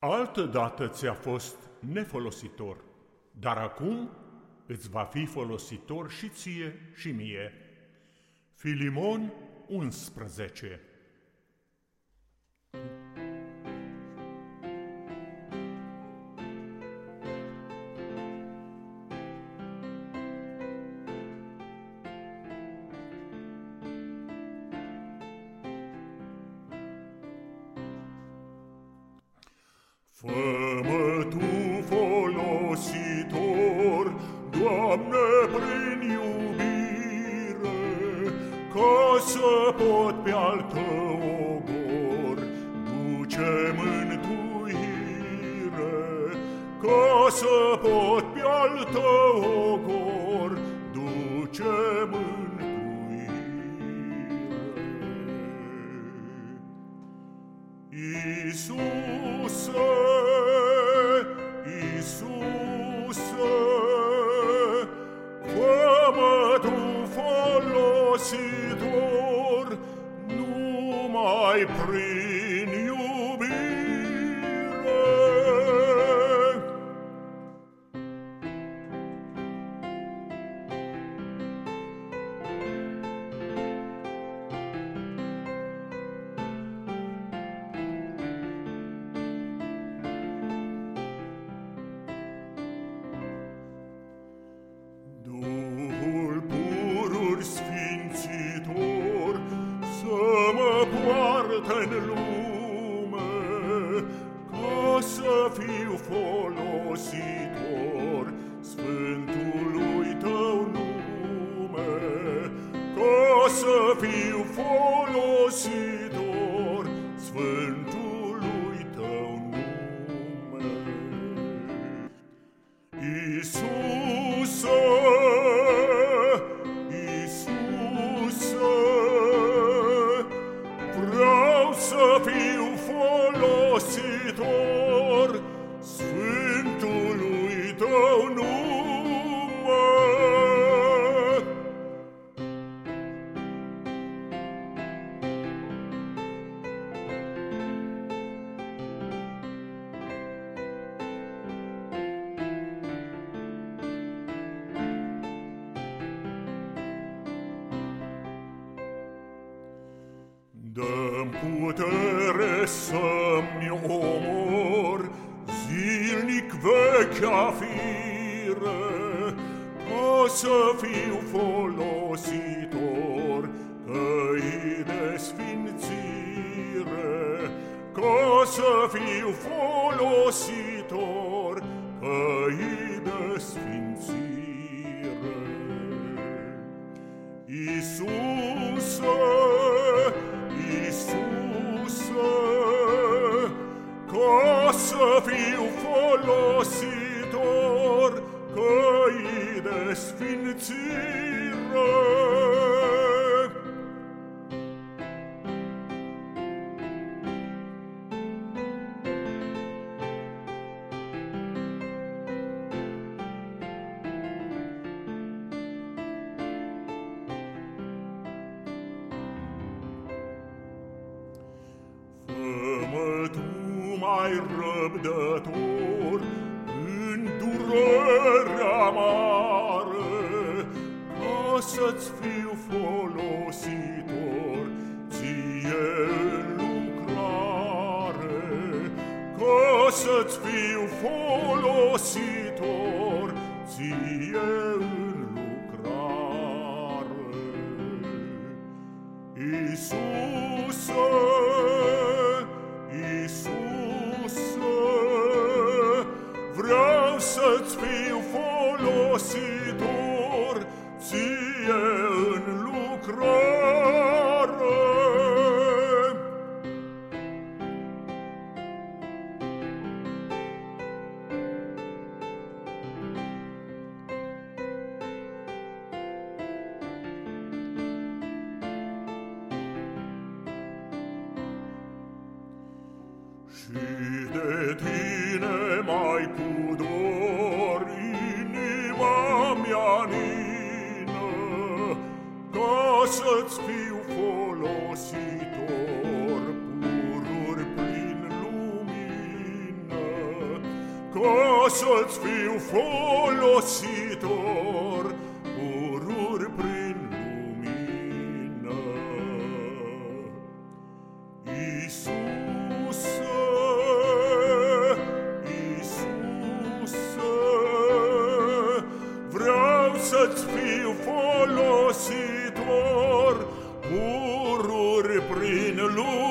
Altădată ți-a fost nefolositor, dar acum îți va fi folositor și ție și mie. Filimon 11. Fă-mă Tu folositor, Doamne, prin iubire, ca să pot pe-al Tău ogor duce mântuire, ca să pot pe-al Tău ogor duce mântuire. Iisuse, Iisuse, fă-mă Tu folositor, numai prin iubire. Duhul purur sfințitor să mă poartă-n lume, ca să fiu folositor Sfântului Tău nume, ca să fiu folositor Sfântului Tău nume. Iisuse, Iisuse, vreau să fiu folositor Sfântului Tău nume. Dă-mi putere să-mi omor zilnic vechea fire, ca să fiu folositor căii de sfințire, ca să fiu folositor căii de sfințire. Iisuse, Iisuse, ca să fiu folositor căii de sfințire. Fă-mă Tu mai răbdător în durerea mare, ca să-ți fiu folositor ție în lucrare, ca să-ți fiu folositor ție în lucrare. Iisuse, Iisuse, vreau să-ți fiu folositor ție în lucrare. Și de Tine mai cu dor inima mea nină, ca să-ți fiu folositor pururi plin lumină, ca să-ți fiu folositor, pururi prin lumină. Iisuse, Iisuse, vreau să-ți fiu folositor, pururi prin lumină.